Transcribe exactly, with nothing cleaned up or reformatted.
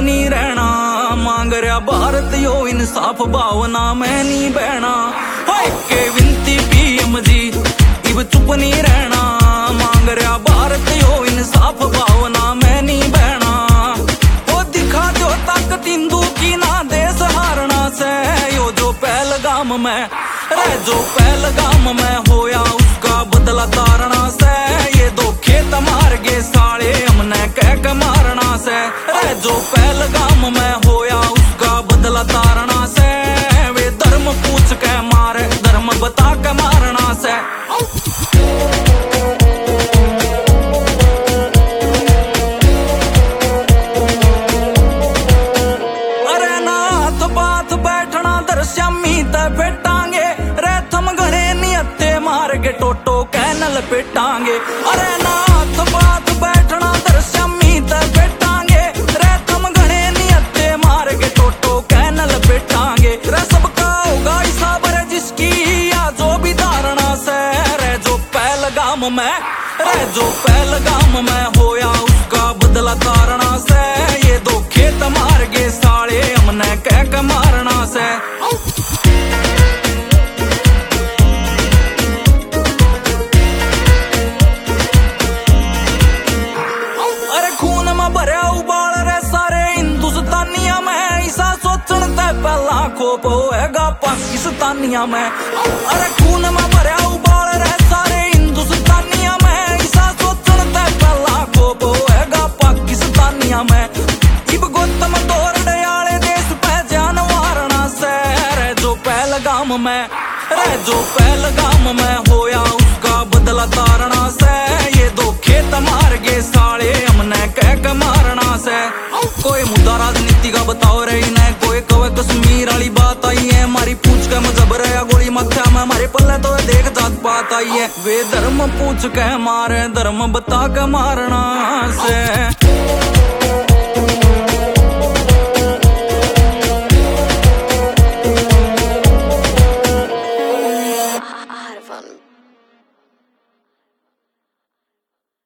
नहीं रहना। मांग रहा भारत यो इंसाफ, भावना मैं नहीं बहना। के विनती पीएम जी इब चुप नहीं रहना। मांग रहा भारत यो इंसाफ, भावना मैं नहीं बहना। वो दिखा दो ताकत हिंदू की, ना देश हारना से। यो जो पहलगाम में रह जो पहलगाम में होया, उसका बदला तारना से। ये दो खेत मार गए साले हमने कह के मारना से। रह जो पहलगाम में होया, उसका बदला तारना से। वे धर्म पूछ के मारे, धर्म बता के मारना से। अरे नाथ बात बैठना दरश्यामी ते बेटांगे। रे थम घने नियते मार के टोटो कैनल पेटांगे। अरे नाथ बात बैठना दरश्यामी ते बेटांगे। रे थम घने नियते मार के टोटो कैनल पेटांगे। रे सबका होगा हिसाब रे जिसकी या जो भी धारणा से। रे जो पहलगाम में रे जो पहलगाम में होया, उसका बदला तारना से। ये दो खेत मार गए साले हमने कह के मारना से। अरे खून में भरया उबाल रे सारे हिंदुस्तानिया में। ऐसा सोचन ते पहला खोप होएगा पाकिस्तानिया में। अरे खून में भरया उबाल रे सारे हिंदुस्तानिया में। ऐसा सोचन ते पहला खोप होएगा पाकिस्तानिया में। इब गौतम दौर दयाले देश पे जान वारना से। रे जो पहलगाम में रे जो पहलगाम में होया, उसका बदला तारना से। ये दो खेत मार गए साले हमने कह के मारना से। कोई मुद्दा राजनीति का बताओ रे इन्हें, कोई कवे कश्मीर वाली बात आई है। मारी पूछ के मजब रहा गोली मत्था में, हमारे पल्ले तो देख जात बात आई है। वे धर्म पूछ के मारे, धर्म बता के मारना से।